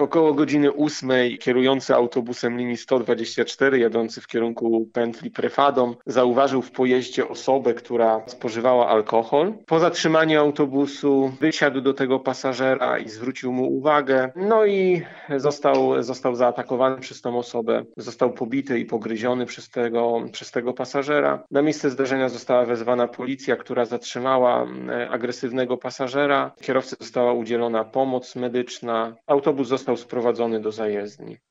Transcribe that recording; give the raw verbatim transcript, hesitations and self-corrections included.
Około godziny ósmej kierujący autobusem linii sto dwadzieścia cztery jadący w kierunku pętli Prefadom zauważył w pojeździe osobę, która spożywała alkohol. Po zatrzymaniu autobusu wysiadł do tego pasażera i zwrócił mu uwagę, no i został, został zaatakowany przez tą osobę. Został pobity i pogryziony przez tego, przez tego pasażera. Na miejsce zdarzenia została wezwana policja, która zatrzymała agresywnego pasażera. Kierowcy została udzielona pomoc medyczna. Autobus został sprowadzony do zajezdni.